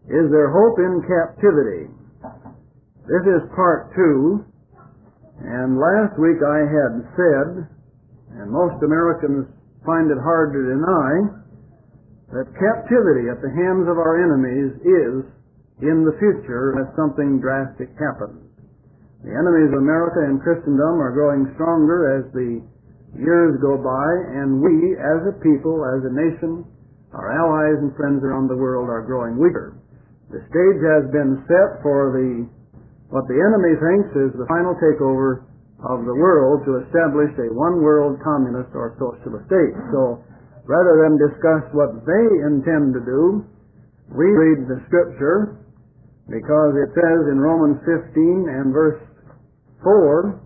Is there hope in captivity? This is part 2, and last week I had said, and most Americans find it hard to deny, that captivity at the hands of our enemies is in the future as something drastic happens. The enemies of America and Christendom are growing stronger as the years go by, and we as a people, as a nation, our allies and friends around the world are growing weaker. The stage has been set for what the enemy thinks is the final takeover of the world to establish a one-world communist or socialist state. So rather than discuss what they intend to do, we read the Scripture, because it says in Romans 15 and verse 4,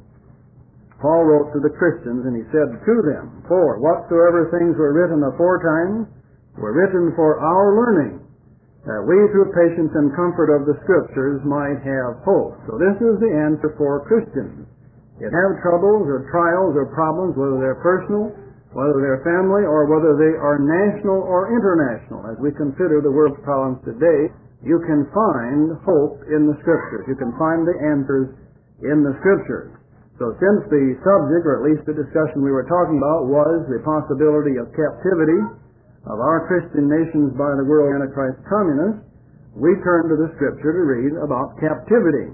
Paul wrote to the Christians, and he said to them, "For whatsoever things were written aforetime were written for our learning, that we through patience and comfort of the Scriptures might have hope." So this is the answer for Christians. If they have troubles or trials or problems, whether they're personal, whether they're family, or whether they are national or international, as we consider the world's problems today, you can find hope in the Scriptures. You can find the answers in the Scriptures. So since the subject, or at least the discussion we were talking about, was the possibility of captivity of our Christian nations by the world Antichrist communists, we turn to the Scripture to read about captivity.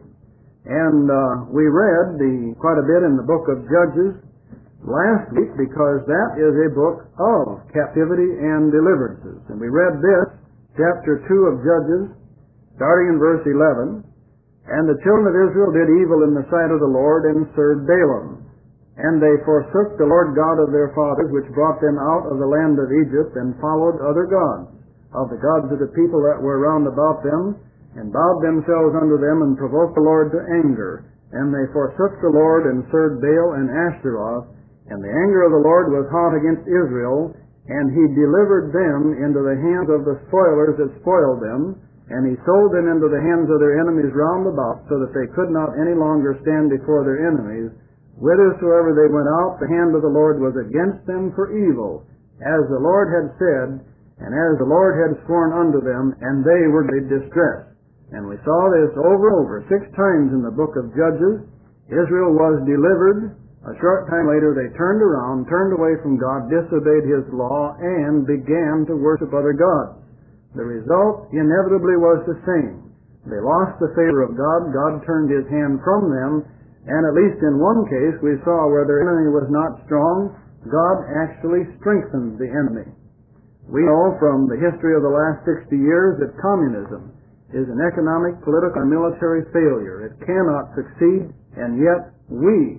And we read quite a bit in the book of Judges last week, because that is a book of captivity and deliverances. And we read this, chapter 2 of Judges, starting in verse 11. "And the children of Israel did evil in the sight of the Lord, and served Baalim. And they forsook the Lord God of their fathers, which brought them out of the land of Egypt, and followed other gods, of the gods of the people that were round about them, and bowed themselves unto them, and provoked the Lord to anger. And they forsook the Lord, and served Baal and Ashtaroth. And the anger of the Lord was hot against Israel, and he delivered them into the hands of the spoilers that spoiled them, and he sold them into the hands of their enemies round about, so that they could not any longer stand before their enemies. Whithersoever they went out, the hand of the Lord was against them for evil, as the Lord had said, and as the Lord had sworn unto them, and they were in distress." And we saw this over and over 6 times in the book of Judges. Israel was delivered. A short time later they turned around, turned away from God, disobeyed His law, and began to worship other gods. The result inevitably was the same. They lost the favor of God. God turned His hand from them, and at least in one case we saw where their enemy was not strong, God actually strengthened the enemy. We know from the history of the last 60 years that communism is an economic, political, and military failure. It cannot succeed, and yet we,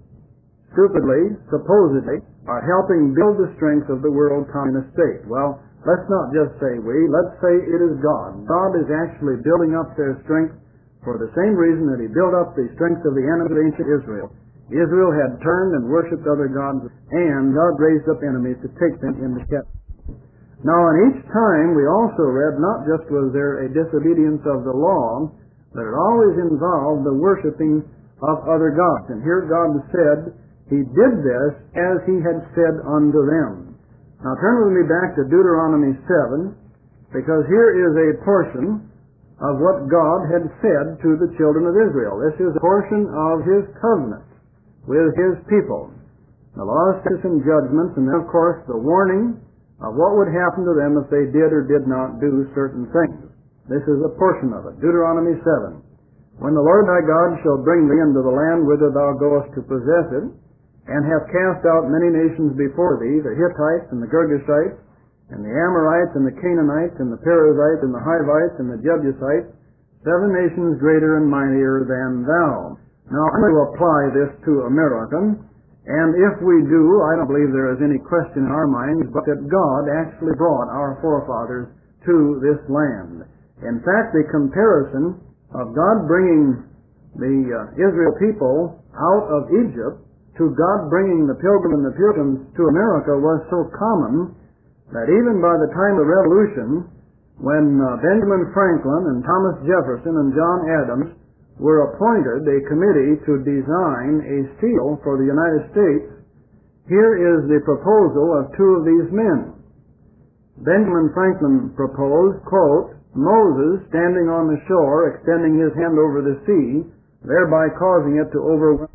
stupidly, supposedly, are helping build the strength of the world communist state. Well, let's not just say we, let's say it is God. God is actually building up their strength for the same reason that He built up the strength of the enemies of ancient Israel. Israel had turned and worshipped other gods, and God raised up enemies to take them into captivity. Now, in each time we also read, not just was there a disobedience of the law, but it always involved the worshiping of other gods. And here God said He did this as He had said unto them. Now turn with me back to Deuteronomy 7, because here is a portion of what God had said to the children of Israel. This is a portion of His covenant with His people. The laws, statutes, and judgments, and then of course the warning of what would happen to them if they did or did not do certain things. This is a portion of it. Deuteronomy 7. "When the Lord thy God shall bring thee into the land whither thou goest to possess it, and hath cast out many nations before thee, the Hittites and the Girgashites, and the Amorites and the Canaanites, and the Perizzites and the Hivites and the Jebusites, 7 nations greater and mightier than thou." Now, I'm going to apply this to America, and if we do, I don't believe there is any question in our minds but that God actually brought our forefathers to this land. In fact, the comparison of God bringing the Israel people out of Egypt to God bringing the Pilgrim and the Puritans to America was so common that even by the time of the Revolution, when Benjamin Franklin and Thomas Jefferson and John Adams were appointed a committee to design a seal for the United States, here is the proposal of 2 of these men. Benjamin Franklin proposed, quote, Moses, standing on the shore, extending his hand over the sea, thereby causing it to overwhelm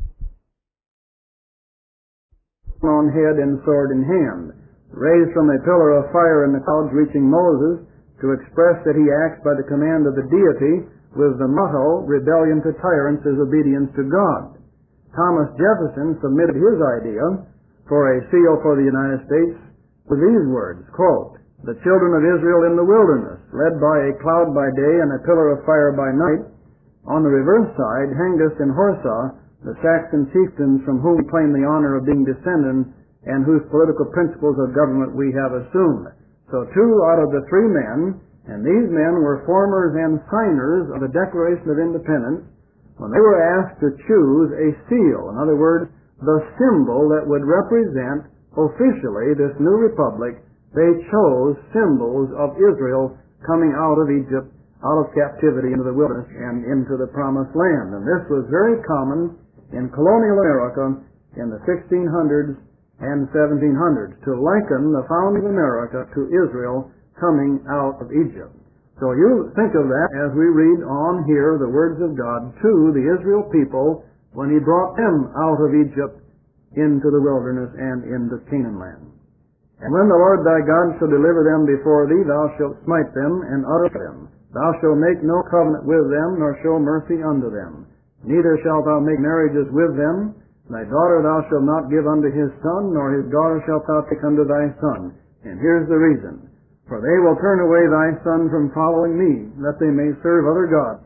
on head and sword in hand, raised from a pillar of fire in the clouds, reaching Moses to express that he acts by the command of the deity, with the motto, rebellion to tyrants is obedience to God. Thomas Jefferson submitted his idea for a seal for the United States with these words, quote, "The children of Israel in the wilderness, led by a cloud by day and a pillar of fire by night. On the reverse side, Hengist and Horsa, the Saxon chieftains from whom we claim the honor of being descendants and whose political principles of government we have assumed." So 2 out of the 3 men, and these men were formers and signers of the Declaration of Independence, when they were asked to choose a seal, in other words, the symbol that would represent officially this new republic, they chose symbols of Israel coming out of Egypt, out of captivity into the wilderness and into the promised land. And this was very common in colonial America in the 1600s and 1700s, to liken the founding of America to Israel coming out of Egypt. So you think of that as we read on here the words of God to the Israel people when He brought them out of Egypt into the wilderness and into Canaan land. "And when the Lord thy God shall deliver them before thee, thou shalt smite them and utter them. Thou shalt make no covenant with them, nor show mercy unto them. Neither shalt thou make marriages with them. Thy daughter thou shalt not give unto his son, nor his daughter shalt thou take unto thy son." And here's the reason. "For they will turn away thy son from following me, that they may serve other gods.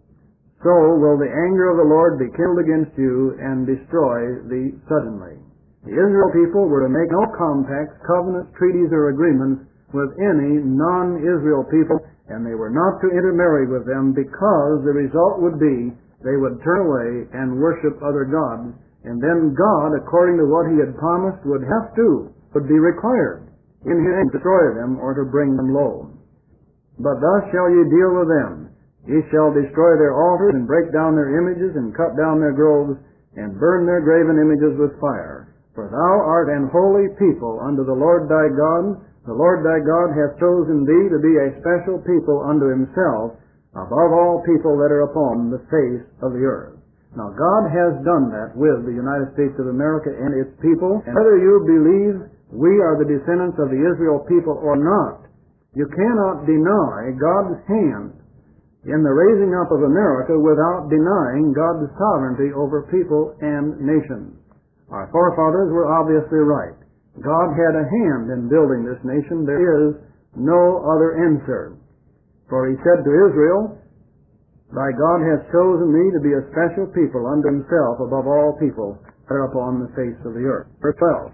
So will the anger of the Lord be kindled against you, and destroy thee suddenly." The Israel people were to make no compacts, covenants, treaties, or agreements with any non-Israel people, and they were not to intermarry with them, because the result would be they would turn away and worship other gods, and then God, according to what He had promised, would be required in His name to destroy them or to bring them low. "But thus shall ye deal with them. Ye shall destroy their altars, and break down their images, and cut down their groves, and burn their graven images with fire. For thou art an holy people unto the Lord thy God. The Lord thy God hath chosen thee to be a special people unto Himself, above all people that are upon the face of the earth." Now God has done that with the United States of America and its people. And whether you believe we are the descendants of the Israel people or not, you cannot deny God's hand in the raising up of America without denying God's sovereignty over people and nations. Our forefathers were obviously right. God had a hand in building this nation. There is no other answer. For He said to Israel, "Thy God hath chosen thee to be a special people unto Himself above all people that are upon the face of the earth." Verse 12.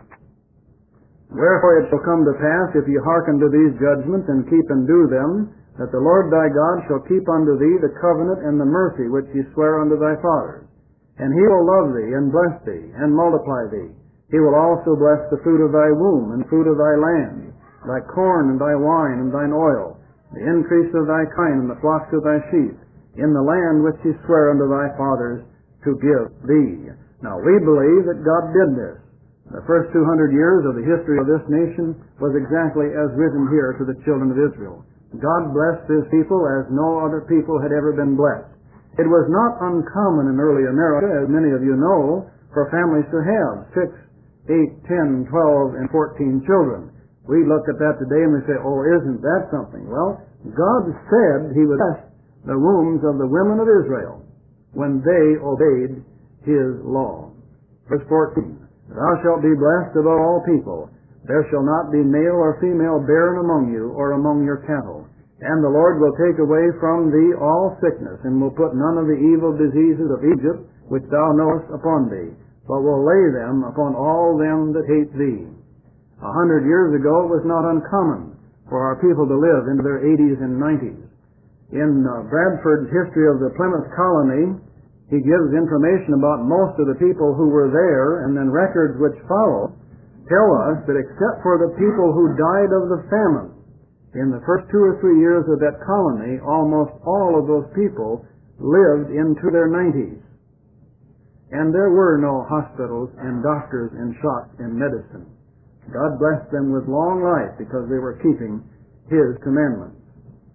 "Wherefore it shall come to pass, if ye hearken to these judgments, and keep and do them, that the Lord thy God shall keep unto thee the covenant and the mercy which He sware unto thy fathers. And He will love thee, and bless thee, and multiply thee. He will also bless the fruit of thy womb, and fruit of thy land, thy corn, and thy wine, and thine oil, the increase of thy kine, and the flocks of thy sheep, in the land which He sware unto thy fathers to give thee." Now we believe that God did this. The first 200 years of the history of this nation was exactly as written here to the children of Israel. God blessed His people as no other people had ever been blessed. It was not uncommon in early America, as many of you know, for families to have 6, 8, 10, 12, and 14 children. We look at that today and we say, "Oh, isn't that something?" Well, God said He would bless the wombs of the women of Israel when they obeyed His law. Verse 14, "Thou shalt be blessed above all people. There shall not be male or female barren among you, or among your cattle. And the Lord will take away from thee all sickness, and will put none of the evil diseases of Egypt, which thou knowest, upon thee, but will lay them upon all them that hate thee." 100 years ago it was not uncommon for our people to live into their 80s and 90s. In Bradford's History of the Plymouth Colony, he gives information about most of the people who were there, and then records which follow tell us that except for the people who died of the famine in the first 2 or 3 years of that colony, almost all of those people lived into their 90s. And there were no hospitals and doctors and shops and medicine. God blessed them with long life because they were keeping His commandments.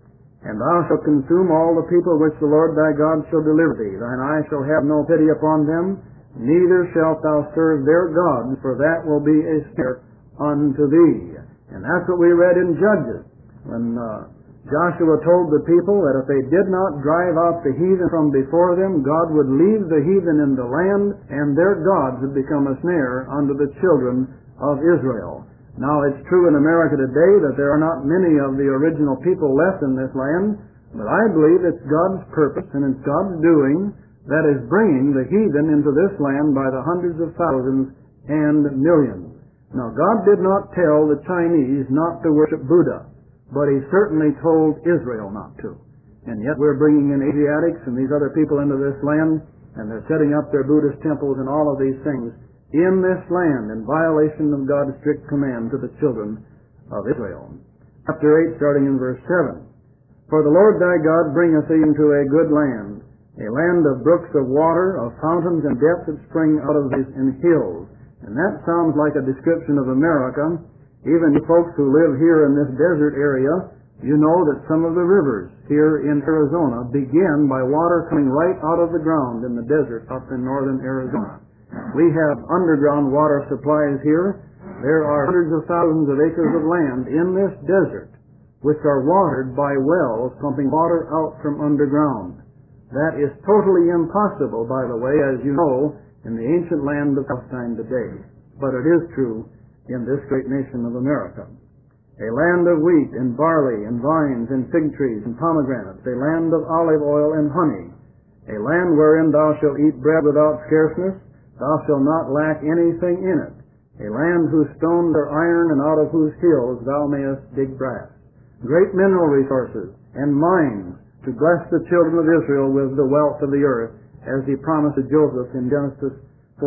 And thou shalt consume all the people which the Lord thy God shall deliver thee. Thine eye shall have no pity upon them, neither shalt thou serve their gods, for that will be a snare unto thee. And that's what we read in Judges, when Joshua told the people that if they did not drive out the heathen from before them, God would leave the heathen in the land, and their gods would become a snare unto the children of Israel. Now, it's true in America today that there are not many of the original people left in this land, but I believe it's God's purpose and it's God's doing that is bringing the heathen into this land by the hundreds of thousands and millions. Now, God did not tell the Chinese not to worship Buddha, but He certainly told Israel not to. And yet we're bringing in Asiatics and these other people into this land, and they're setting up their Buddhist temples and all of these things in this land in violation of God's strict command to the children of Israel. Chapter 8, starting in verse 7. For the Lord thy God bringeth thee into a good land, a land of brooks of water, of fountains and depths that spring out of these in hills. And that sounds like a description of America. Even you folks who live here in this desert area, you know that some of the rivers here in Arizona begin by water coming right out of the ground in the desert up in northern Arizona. We have underground water supplies here. There are hundreds of thousands of acres of land in this desert which are watered by wells pumping water out from underground. That is totally impossible, by the way, as you know, in the ancient land of Palestine today. But it is true in this great nation of America. A land of wheat and barley and vines and fig trees and pomegranates, a land of olive oil and honey, a land wherein thou shalt eat bread without scarceness, thou shalt not lack anything in it, a land whose stones are iron and out of whose hills thou mayest dig brass. Great mineral resources and mines to bless the children of Israel with the wealth of the earth, as He promised to Joseph in Genesis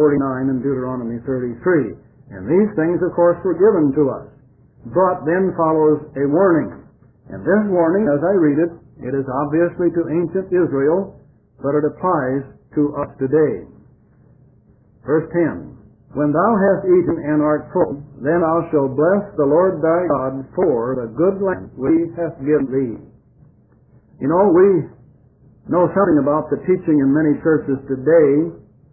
49 and Deuteronomy 33. And these things, of course, were given to us. But then follows a warning. And this warning, as I read it, it is obviously to ancient Israel, but it applies to us today. Verse 10, When thou hast eaten and art full, then thou shalt bless the Lord thy God for the good land which He hath given thee. You know, we know something about the teaching in many churches today,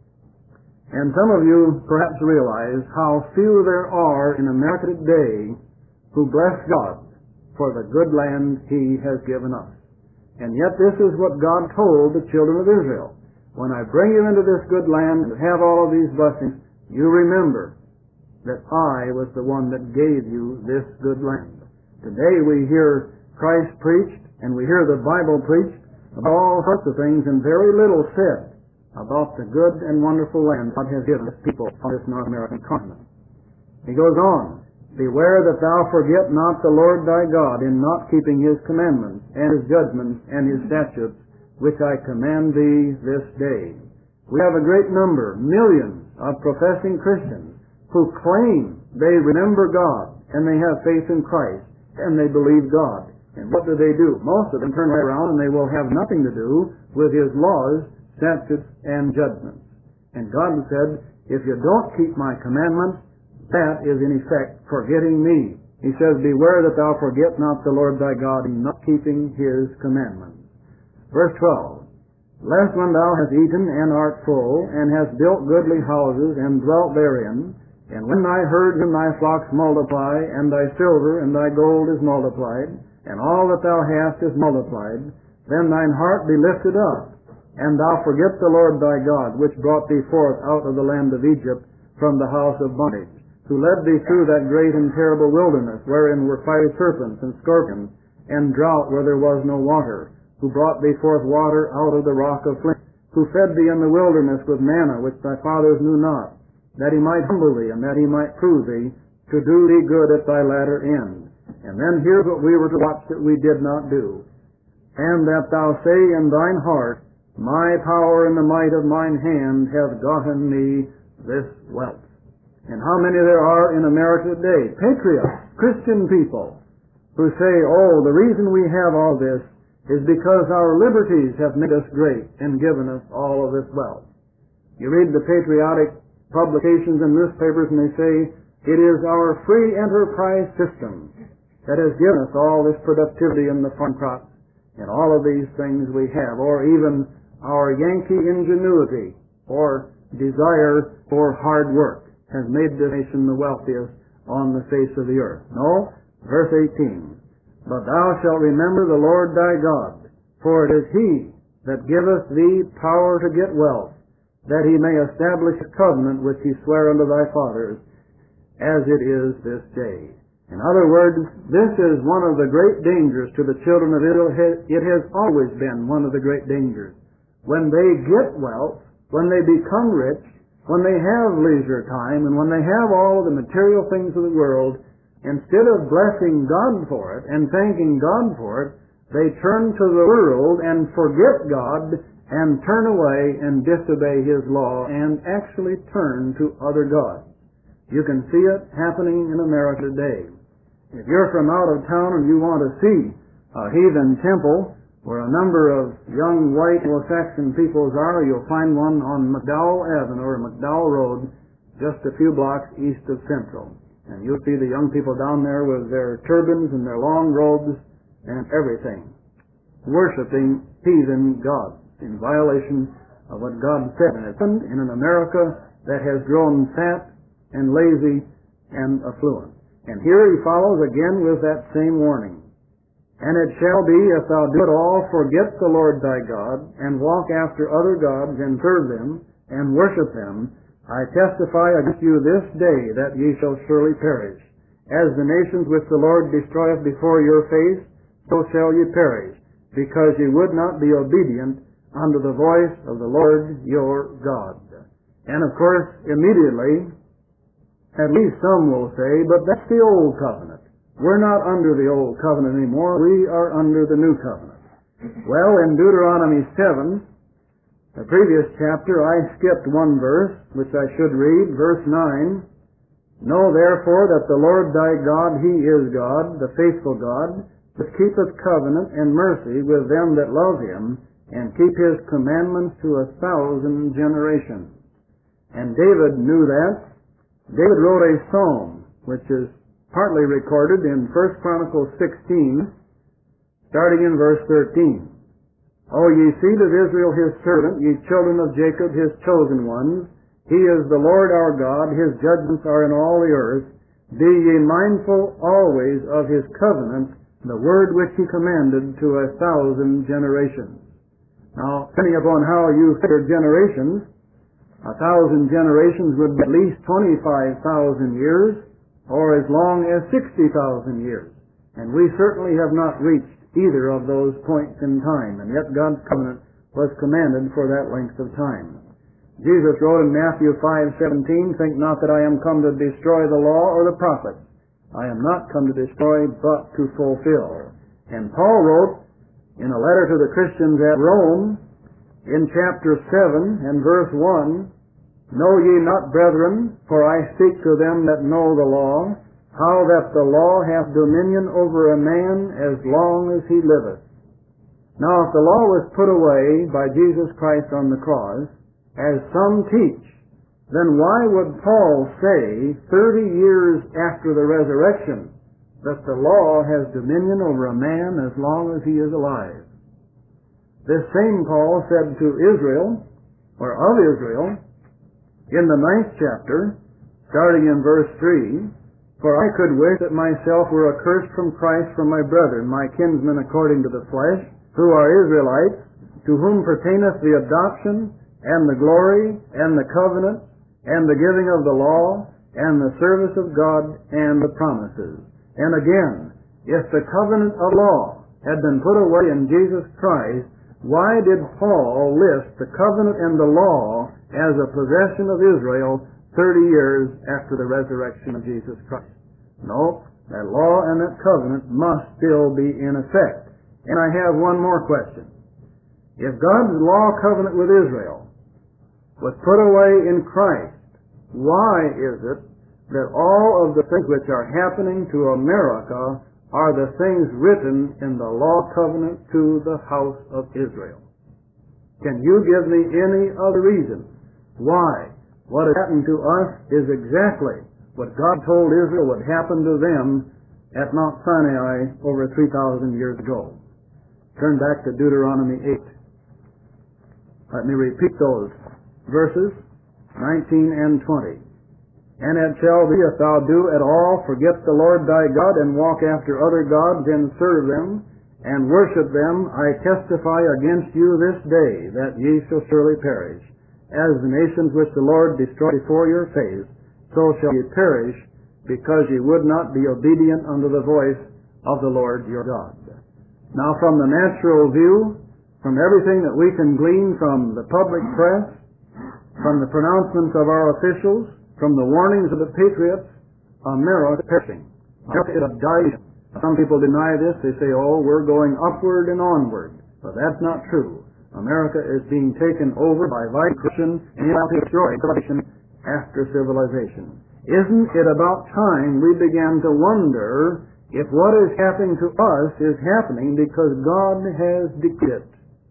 and some of you perhaps realize how few there are in America today who bless God for the good land He has given us. And yet this is what God told the children of Israel. When I bring you into this good land and have all of these blessings, you remember that I was the one that gave you this good land. Today we hear Christ preached and we hear the Bible preached about all sorts of things, and very little said about the good and wonderful land God has given His people on this North American continent. He goes on, Beware that thou forget not the Lord thy God in not keeping His commandments and His judgments and His statutes, which I command thee this day. We have a great number, millions of professing Christians who claim they remember God and they have faith in Christ and they believe God. And what do? Most of them turn right around and they will have nothing to do with His laws, statutes, and judgments. And God said, if you don't keep my commandments, that is in effect forgetting me. He says, Beware that thou forget not the Lord thy God in not keeping His commandments. Verse 12, Lest when thou hast eaten and art full, and hast built goodly houses, and dwelt therein, and when thy herds and thy flocks multiply, and thy silver and thy gold is multiplied, and all that thou hast is multiplied, then thine heart be lifted up, and thou forget the Lord thy God, which brought thee forth out of the land of Egypt from the house of bondage, who led thee through that great and terrible wilderness, wherein were fiery serpents and scorpions, and drought where there was no water, who brought thee forth water out of the rock of flint, who fed thee in the wilderness with manna which thy fathers knew not, that He might humble thee, and that He might prove thee, to do thee good at thy latter end. And then here's what we were to watch that we did not do. And that thou say in thine heart, My power and the might of mine hand have gotten me this wealth. And how many there are in America today, patriots, Christian people, who say, the reason we have all this is because our liberties have made us great and given us all of this wealth. You read the patriotic publications and newspapers and they say, it is our free enterprise system that has given us all this productivity in the farm crops in all of these things we have, or even our Yankee ingenuity or desire for hard work has made this nation the wealthiest on the face of the earth. No, verse 18, but thou shalt remember the Lord thy God, for it is He that giveth thee power to get wealth, that He may establish a covenant which He sware unto thy fathers, as it is this day. In other words, this is one of the great dangers to the children of Israel. It has always been one of the great dangers. When they get wealth, when they become rich, when they have leisure time, and when they have all of the material things of the world, instead of blessing God for it and thanking God for it, they turn to the world and forget God and turn away and disobey His law and actually turn to other gods. You can see it happening in America today. If you're from out of town and you want to see a heathen temple where a number of young white Anglo-Saxon peoples are, you'll find one on McDowell Avenue or McDowell Road, just a few blocks east of Central. And you'll see the young people down there with their turbans and their long robes and everything, worshiping heathen gods in violation of what God said. And it's in an America that has grown fat and lazy and affluent. And here he follows again with that same warning. And it shall be, if thou do it all, forget the Lord thy God, and walk after other gods, and serve them, and worship them, I testify against you this day that ye shall surely perish. As the nations which the Lord destroyeth before your face, so shall ye perish, because ye would not be obedient unto the voice of the Lord your God. And of course, immediately, at least some will say, but that's the old covenant. We're not under the old covenant anymore. We are under the new covenant. Well, in Deuteronomy 7, the previous chapter, I skipped one verse, which I should read, verse 9. Know therefore that the Lord thy God, He is God, the faithful God, which keepeth covenant and mercy with them that love Him, and keep His commandments to 1,000 generations. And David knew that. David wrote a psalm, which is partly recorded in 1 Chronicles 16, starting in verse 13. O ye seed of Israel His servant, ye children of Jacob His chosen ones, He is the Lord our God, His judgments are in all the earth. Be ye mindful always of His covenant, the word which He commanded to 1,000 generations. Now, depending upon how you figure generations, 1,000 generations would be at least 25,000 years, or as long as 60,000 years. And we certainly have not reached either of those points in time, and yet God's covenant was commanded for that length of time. Jesus wrote in Matthew 5:17, think not that I am come to destroy the law or the prophets. I am not come to destroy, but to fulfill. And Paul wrote in a letter to the Christians at Rome, in chapter 7 and verse 1, Know ye not, brethren, for I speak to them that know the law, how that the law hath dominion over a man as long as he liveth. Now, if the law was put away by Jesus Christ on the cross, as some teach, then why would Paul say 30 years after the resurrection that the law has dominion over a man as long as he is alive? This same Paul said to Israel, or of Israel, in the 9th chapter, starting in verse 3, For I could wish that myself were accursed from Christ from my brethren, my kinsmen according to the flesh, who are Israelites, to whom pertaineth the adoption, and the glory, and the covenant, and the giving of the law, and the service of God, and the promises. And again, if the covenant of law had been put away in Jesus Christ, why did Paul list the covenant and the law as a possession of Israel 30 years after the resurrection of Jesus Christ? No, that law and that covenant must still be in effect. And I have one more question. If God's law covenant with Israel was put away in Christ, why is it that all of the things which are happening to America are the things written in the law covenant to the house of Israel? Can you give me any other reason why what has happened to us is exactly what God told Israel would happen to them at Mount Sinai over 3,000 years ago? Turn back to Deuteronomy 8. Let me repeat those verses, 19 and 20. And it shall be, if thou do at all forget the Lord thy God, and walk after other gods, and serve them, and worship them, I testify against you this day, that ye shall surely perish. As the nations which the Lord destroyed before your face, so shall ye perish, because ye would not be obedient unto the voice of the Lord your God. Now, from the natural view, from everything that we can glean from the public press, from the pronouncements of our officials, from the warnings of the patriots, America is perishing. America is dying. Some people deny this. They say, oh, we're going upward and onward. But that's not true. America is being taken over by violent corruption and destroyed civilization after civilization. Isn't it about time we began to wonder if what is happening to us is happening because God has decreed it?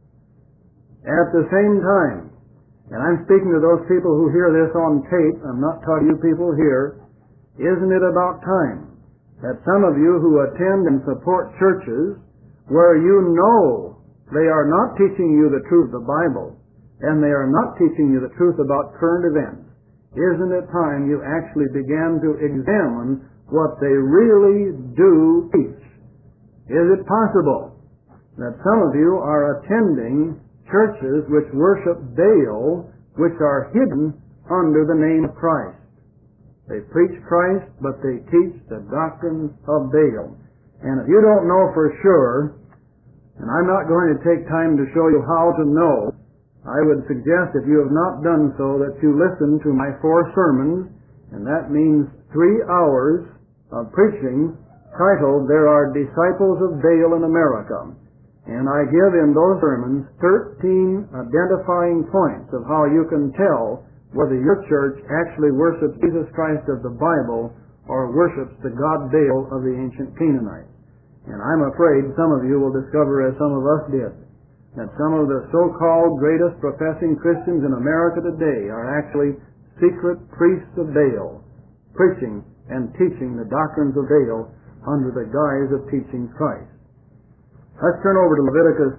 At the same time, and I'm speaking to those people who hear this on tape, I'm not talking to you people here, isn't it about time that some of you who attend and support churches where you know they are not teaching you the truth of the Bible, and they are not teaching you the truth about current events, isn't it time you actually began to examine what they really do teach? Is it possible that some of you are attending churches which worship Baal, which are hidden under the name of Christ? They preach Christ, but they teach the doctrines of Baal. And if you don't know for sure, and I'm not going to take time to show you how to know, I would suggest, if you have not done so, that you listen to my 4 sermons, and that means 3 hours of preaching titled, There Are Disciples of Baal in America. And I give in those sermons 13 identifying points of how you can tell whether your church actually worships Jesus Christ of the Bible or worships the god Baal of the ancient Canaanites. And I'm afraid some of you will discover, as some of us did, that some of the so-called greatest professing Christians in America today are actually secret priests of Baal, preaching and teaching the doctrines of Baal under the guise of teaching Christ. Let's turn over to Leviticus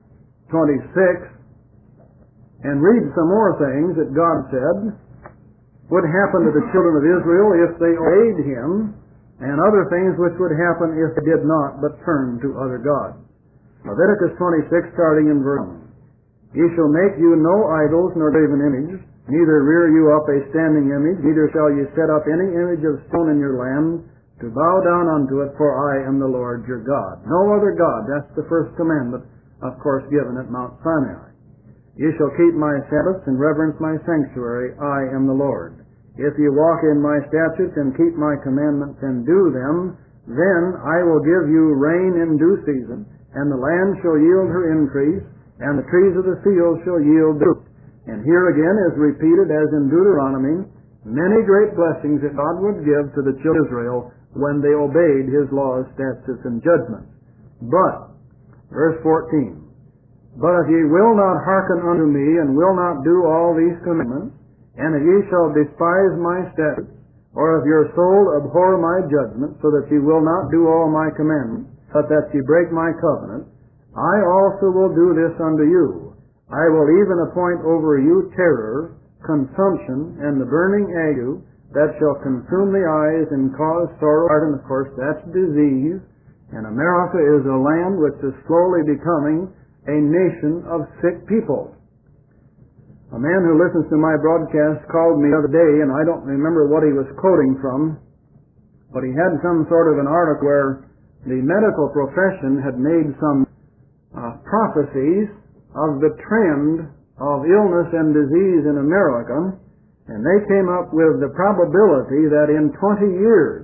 26 and read some more things that God said would happen to the children of Israel if they obeyed Him, and other things which would happen if they did not but turned to other gods. Leviticus 26, starting in verse 1. Ye shall make you no idols nor graven image, neither rear you up a standing image, neither shall ye set up any image of stone in your land, to bow down unto it, for I am the Lord your God. No other God. That's the first commandment, of course, given at Mount Sinai. Ye shall keep my Sabbaths and reverence my sanctuary. I am the Lord. If ye walk in my statutes and keep my commandments and do them, then I will give you rain in due season, and the land shall yield her increase, and the trees of the field shall yield fruit. And here again is repeated, as in Deuteronomy, many great blessings that God would give to the children of Israel when they obeyed His laws, statutes, and judgments. But, verse 14, But if ye will not hearken unto me, and will not do all these commandments, and if ye shall despise my statutes, or if your soul abhor my judgments, so that ye will not do all my commandments, but that ye break my covenant, I also will do this unto you. I will even appoint over you terror, consumption, and the burning ague, that shall consume the eyes and cause sorrow. And of course, that's disease. And America is a land which is slowly becoming a nation of sick people. A man who listens to my broadcast called me the other day, and I don't remember what he was quoting from, but he had some sort of an article where the medical profession had made some prophecies of the trend of illness and disease in America, and they came up with the probability that in 20 years,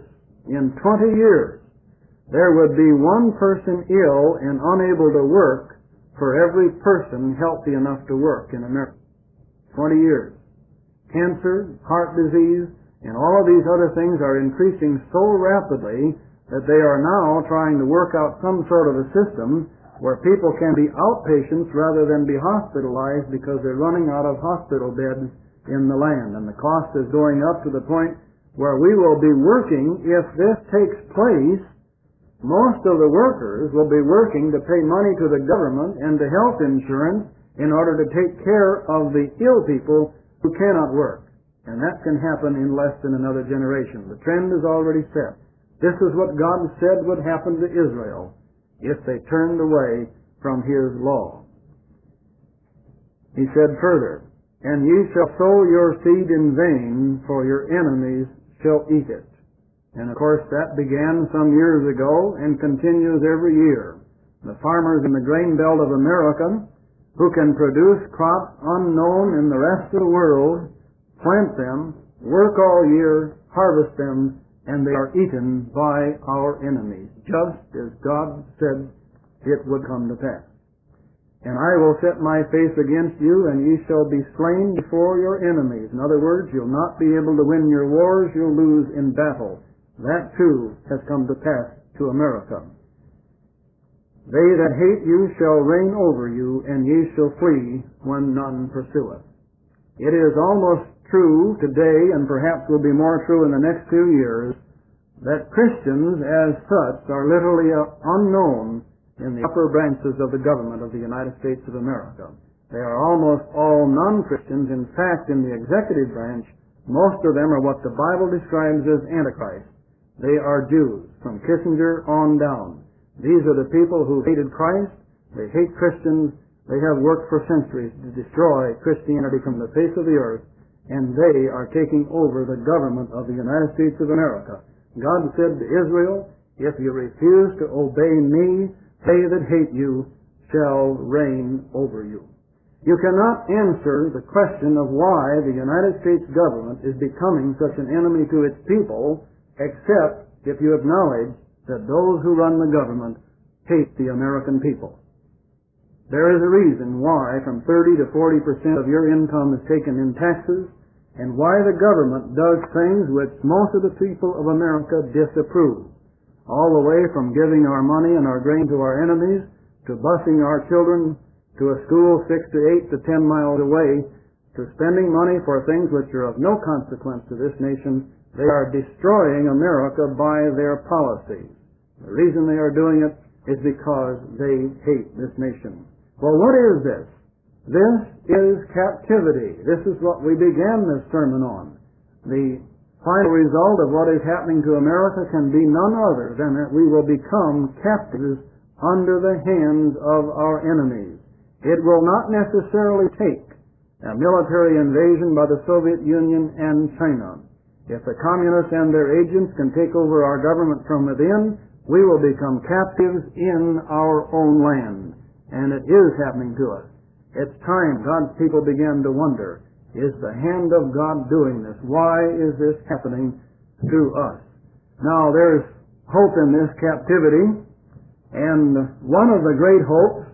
there would be one person ill and unable to work for every person healthy enough to work in America. 20 years. Cancer, heart disease, and all of these other things are increasing so rapidly that they are now trying to work out some sort of a system where people can be outpatients rather than be hospitalized because they're running out of hospital beds in the land. And the cost is going up to the point where we will be working, if this takes place, most of the workers will be working to pay money to the government and to health insurance in order to take care of the ill people who cannot work. And that can happen in less than another generation. The trend is already set. This is what God said would happen to Israel if they turned away from His law. He said further, "And ye shall sow your seed in vain, for your enemies shall eat it." And of course that began some years ago and continues every year. The farmers in the grain belt of America, who can produce crops unknown in the rest of the world, plant them, work all year, harvest them, and they are eaten by our enemies, just as God said it would come to pass. "And I will set my face against you, and ye shall be slain before your enemies." In other words, you'll not be able to win your wars, you'll lose in battle. That too has come to pass to America. "They that hate you shall reign over you, and ye shall flee when none pursueth." It is almost true today, and perhaps will be more true in the next 2 years, that Christians as such are literally unknown in the upper branches of the government of the United States of America. They are almost all non-Christians. In fact, in the executive branch, most of them are what the Bible describes as Antichrist. They are Jews, from Kissinger on down. These are the people who hated Christ. They hate Christians. They have worked for centuries to destroy Christianity from the face of the earth, and they are taking over the government of the United States of America. God said to Israel, "If you refuse to obey me, they that hate you shall reign over you." You cannot answer the question of why the United States government is becoming such an enemy to its people, except if you acknowledge that those who run the government hate the American people. There is a reason why from 30 to 40% of your income is taken in taxes, and why the government does things which most of the people of America disapprove, all the way from giving our money and our grain to our enemies, to busing our children to a school 6 to 8 to 10 miles away, to spending money for things which are of no consequence to this nation. They are destroying America by their policies. The reason they are doing it is because they hate this nation. Well, what is this? This is captivity. This is what we began this sermon on. The final result of what is happening to America can be none other than that we will become captives under the hands of our enemies. It will not necessarily take a military invasion by the Soviet Union and China. If the communists and their agents can take over our government from within, we will become captives in our own land. And it is happening to us. It's time God's people began to wonder, is the hand of God doing this? Why is this happening to us? Now, there's hope in this captivity, and one of the great hopes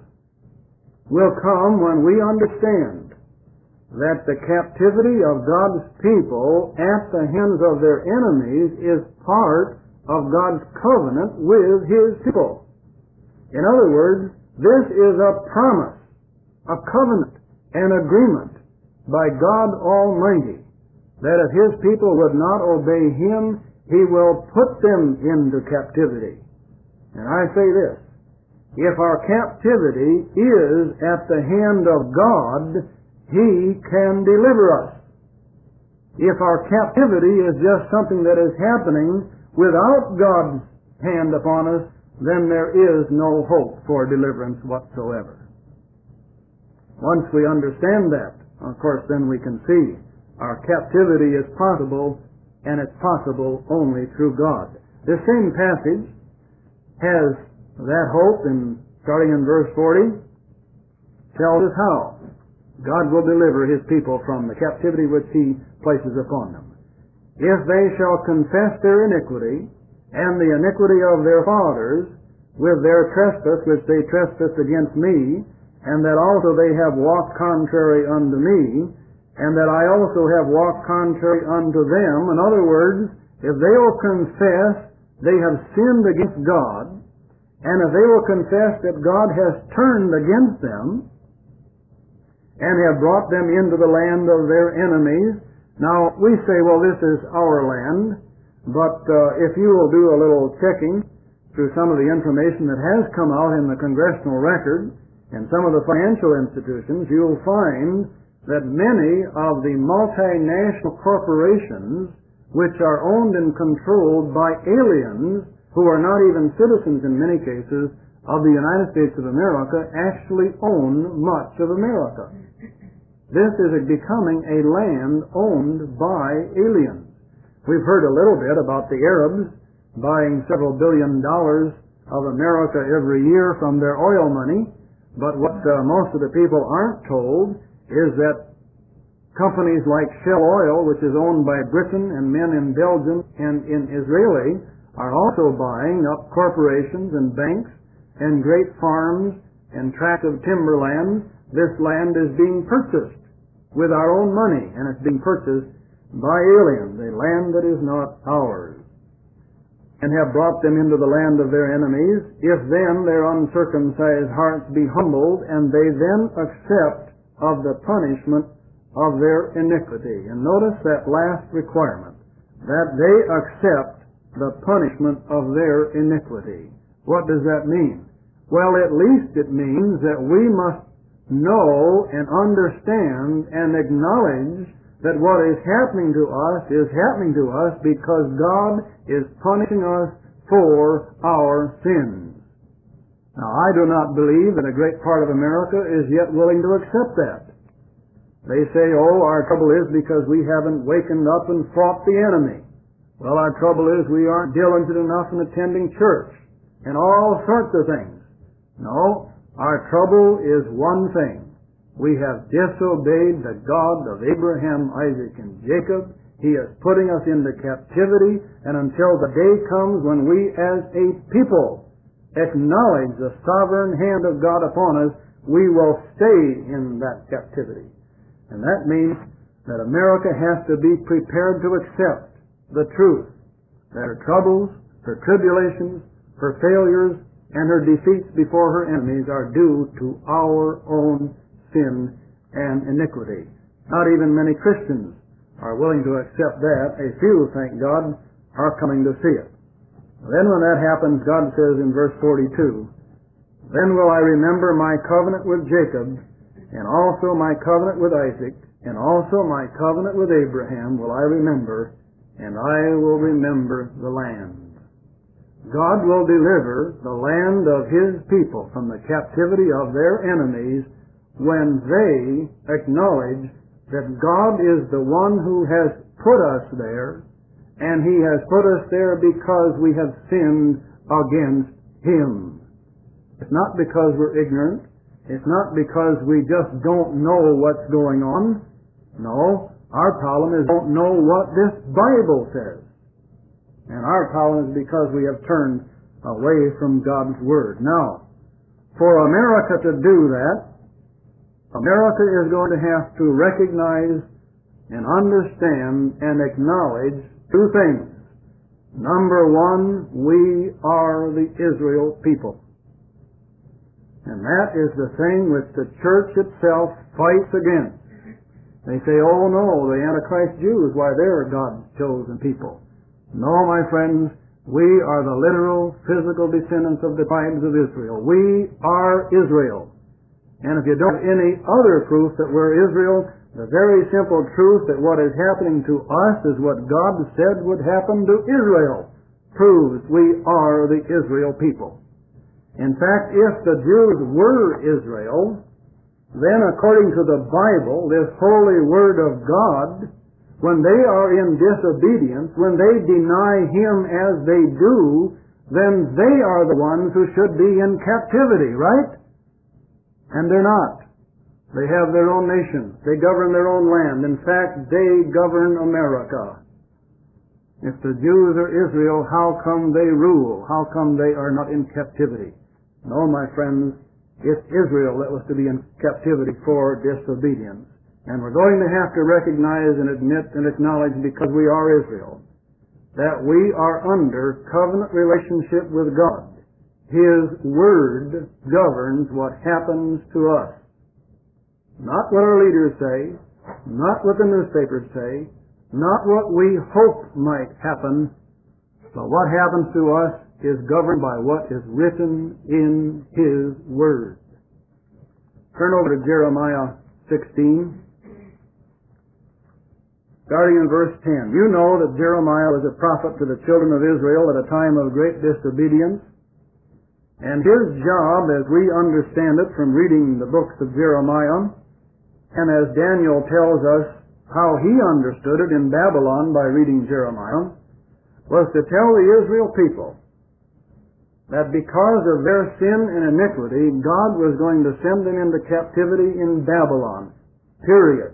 will come when we understand that the captivity of God's people at the hands of their enemies is part of God's covenant with His people. In other words, this is a promise, a covenant, an agreement by God Almighty that if His people would not obey Him, He will put them into captivity. And I say this, if our captivity is at the hand of God, He can deliver us. If our captivity is just something that is happening without God's hand upon us, then there is no hope for deliverance whatsoever. Once we understand that, of course, then we can see our captivity is possible, and it's possible only through God. This same passage has that hope, starting in verse 40, tells us how God will deliver His people from the captivity which He places upon them. "If they shall confess their iniquity, and the iniquity of their fathers, with their trespass which they trespassed against me, and that also they have walked contrary unto me, and that I also have walked contrary unto them." In other words, if they will confess they have sinned against God, and if they will confess that God has turned against them, and have brought them into the land of their enemies. Now, we say, well, this is our land, but if you will do a little checking, through some of the information that has come out in the congressional record and some of the financial institutions, you'll find that many of the multinational corporations, which are owned and controlled by aliens who are not even citizens in many cases of the United States of America, actually own much of America. This is becoming a land owned by aliens. We've heard a little bit about the Arabs buying several $1 billion of America every year from their oil money, but what most of the people aren't told is that companies like Shell Oil, which is owned by Britain and men in Belgium and in Israel, are also buying up corporations and banks and great farms and tracts of timberland. This land is being purchased with our own money, and it's being purchased by aliens, a land that is not ours, and have brought them into the land of their enemies. If then their uncircumcised hearts be humbled, and they then accept of the punishment of their iniquity. And notice that last requirement, that they accept the punishment of their iniquity. What does that mean? Well, at least it means that we must know and understand and acknowledge that what is happening to us is happening to us because God is punishing us for our sins. Now, I do not believe that a great part of America is yet willing to accept that. They say, oh, our trouble is because we haven't wakened up and fought the enemy. Well, our trouble is we aren't diligent enough in attending church and all sorts of things. No, our trouble is one thing. We have disobeyed the God of Abraham, Isaac, and Jacob. He is putting us into captivity, and until the day comes when we as a people acknowledge the sovereign hand of God upon us, we will stay in that captivity. And that means that America has to be prepared to accept the truth that her troubles, her tribulations, her failures, and her defeats before her enemies are due to our own sin and iniquity. Not even many Christians are willing to accept that. A few, thank God, are coming to see it. Then when that happens, God says in verse 42, "Then will I remember my covenant with Jacob, and also my covenant with Isaac, and also my covenant with Abraham will I remember, and I will remember the land." God will deliver the land of His people from the captivity of their enemies when they acknowledge that God is the one who has put us there, and He has put us there because we have sinned against Him. It's not because we're ignorant. It's not because we just don't know what's going on. No, our problem is we don't know what this Bible says. And our problem is because we have turned away from God's Word. Now, for America to do that, America is going to have to recognize and understand and acknowledge two things. Number one, we are the Israel people. And that is the thing which the church itself fights against. They say, oh no, the Antichrist Jews, why they're God's chosen people. No, my friends, we are the literal, physical descendants of the tribes of Israel. We are Israel. And if you don't have any other proof that we're Israel, the very simple truth that what is happening to us is what God said would happen to Israel proves we are the Israel people. In fact, if the Jews were Israel, then according to the Bible, this holy Word of God, when they are in disobedience, when they deny Him as they do, then they are the ones who should be in captivity, right? And they're not. They have their own nation. They govern their own land. In fact, they govern America. If the Jews are Israel, how come they rule? How come they are not in captivity? No, my friends, it's Israel that was to be in captivity for disobedience. And we're going to have to recognize and admit and acknowledge, because we are Israel, that we are under covenant relationship with God. His Word governs what happens to us. Not what our leaders say, not what the newspapers say, not what we hope might happen, but what happens to us is governed by what is written in His Word. Turn over to Jeremiah 16, starting in verse 10. You know that Jeremiah was a prophet to the children of Israel at a time of great disobedience. And his job, as we understand it from reading the books of Jeremiah, and as Daniel tells us how he understood it in Babylon by reading Jeremiah, was to tell the Israel people that because of their sin and iniquity, God was going to send them into captivity in Babylon. Period.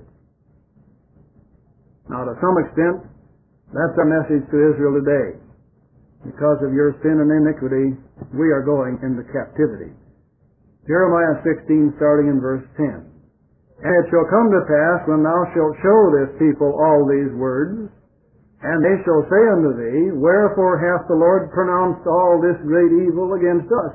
Now, to some extent, that's our message to Israel today. Because of your sin and iniquity, we are going into captivity. Jeremiah 16, starting in verse 10. And it shall come to pass, when thou shalt show this people all these words, and they shall say unto thee, Wherefore hath the Lord pronounced all this great evil against us?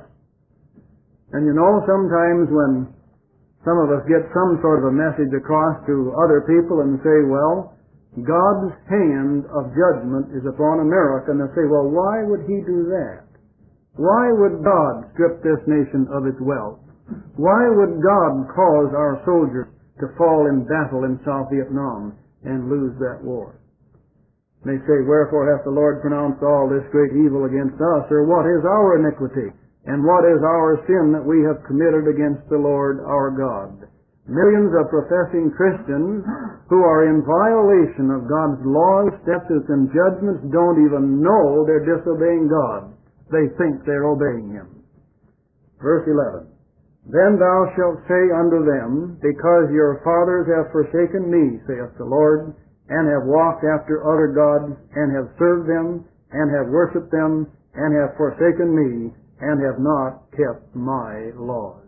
And you know, sometimes when some of us get some sort of a message across to other people and say, well, God's hand of judgment is upon America, and they say, well, why would He do that? Why would God strip this nation of its wealth? Why would God cause our soldiers to fall in battle in South Vietnam and lose that war? They say, Wherefore hath the Lord pronounced all this great evil against us? Or what is our iniquity? And what is our sin that we have committed against the Lord our God? Millions of professing Christians who are in violation of God's laws, statutes, and judgments don't even know they're disobeying God. They think they're obeying Him. Verse 11. Then thou shalt say unto them, Because your fathers have forsaken me, saith the Lord, and have walked after other gods, and have served them, and have worshipped them, and have forsaken me, and have not kept my laws.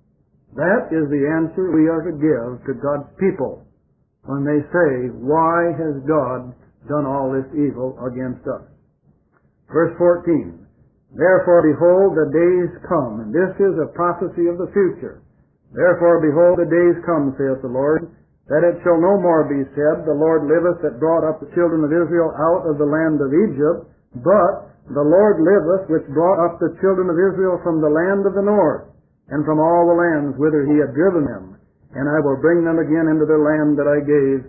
That is the answer we are to give to God's people when they say, Why has God done all this evil against us? Verse 14. Therefore, behold, the days come, and this is a prophecy of the future. Therefore, behold, the days come, saith the Lord, that it shall no more be said, The Lord liveth that brought up the children of Israel out of the land of Egypt, but the Lord liveth which brought up the children of Israel from the land of the north, and from all the lands whither He had driven them, and I will bring them again into the land that I gave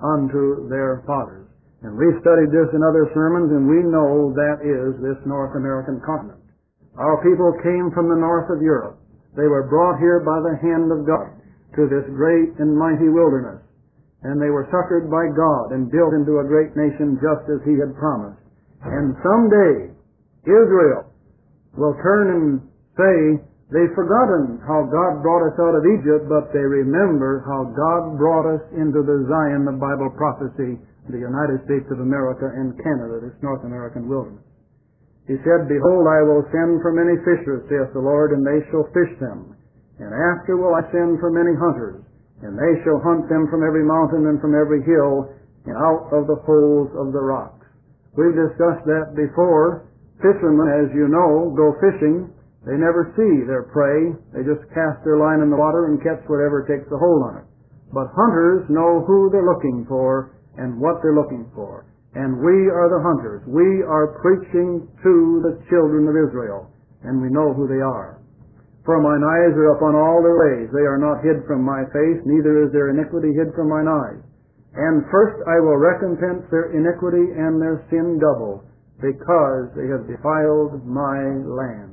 unto their fathers. And we've studied this in other sermons, and we know that is this North American continent. Our people came from the north of Europe. They were brought here by the hand of God to this great and mighty wilderness. And they were succored by God and built into a great nation just as He had promised. And someday, Israel will turn and say, they've forgotten how God brought us out of Egypt, but they remember how God brought us into the Zion of Bible prophecy, the United States of America and Canada, this North American wilderness. He said, Behold, I will send for many fishers, saith the Lord, and they shall fish them. And after will I send for many hunters, and they shall hunt them from every mountain and from every hill, and out of the holes of the rocks. We've discussed that before. Fishermen, as you know, go fishing. They never see their prey. They just cast their line in the water and catch whatever takes a hold on it. But hunters know who they're looking for and what they're looking for. And we are the hunters. We are preaching to the children of Israel, and we know who they are. For mine eyes are upon all their ways. They are not hid from my face, neither is their iniquity hid from mine eyes. And first I will recompense their iniquity and their sin double, because they have defiled my land.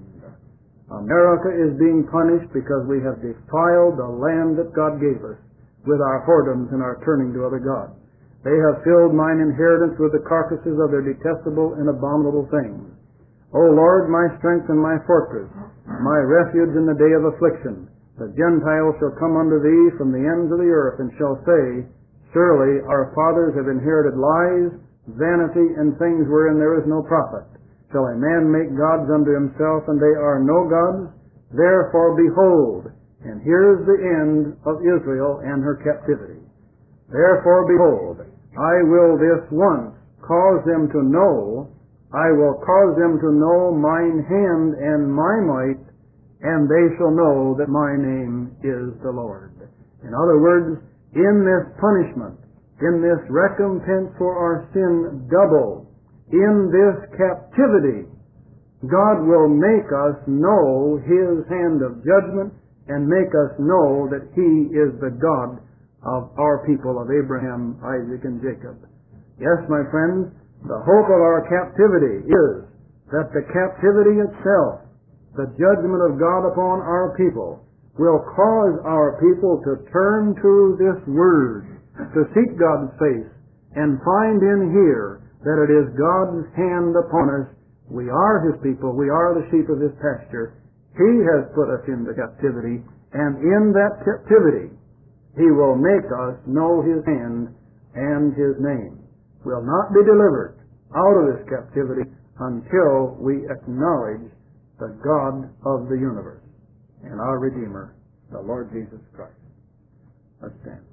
America is being punished because we have defiled the land that God gave us with our whoredoms and our turning to other gods. They have filled mine inheritance with the carcasses of their detestable and abominable things. O Lord, my strength and my fortress, my refuge in the day of affliction, the Gentiles shall come unto thee from the ends of the earth, and shall say, Surely our fathers have inherited lies, vanity, and things wherein there is no profit. Shall a man make gods unto himself, and they are no gods? Therefore, behold, and here is the end of Israel and her captivity. Therefore, behold, I will this once cause them to know, I will cause them to know mine hand and my might, and they shall know that my name is the Lord. In other words, in this punishment, in this recompense for our sin double, in this captivity, God will make us know His hand of judgment and make us know that He is the God of our people, of Abraham, Isaac, and Jacob. Yes, my friends, the hope of our captivity is that the captivity itself, the judgment of God upon our people, will cause our people to turn to this Word, to seek God's face, and find in here that it is God's hand upon us. We are His people. We are the sheep of His pasture. He has put us into captivity, and in that captivity, He will make us know His hand and His name. We'll not be delivered out of this captivity until we acknowledge the God of the universe and our Redeemer, the Lord Jesus Christ. Let's stand.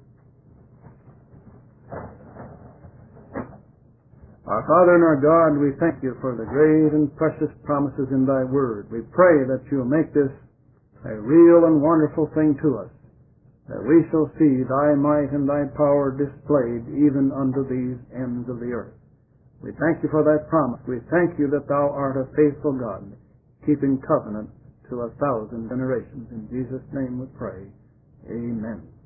Our Father and our God, we thank You for the great and precious promises in Thy Word. We pray that You'll make this a real and wonderful thing to us, that we shall see Thy might and Thy power displayed even unto these ends of the earth. We thank You for that promise. We thank You that Thou art a faithful God, keeping covenant to 1,000 generations. In Jesus' name we pray. Amen.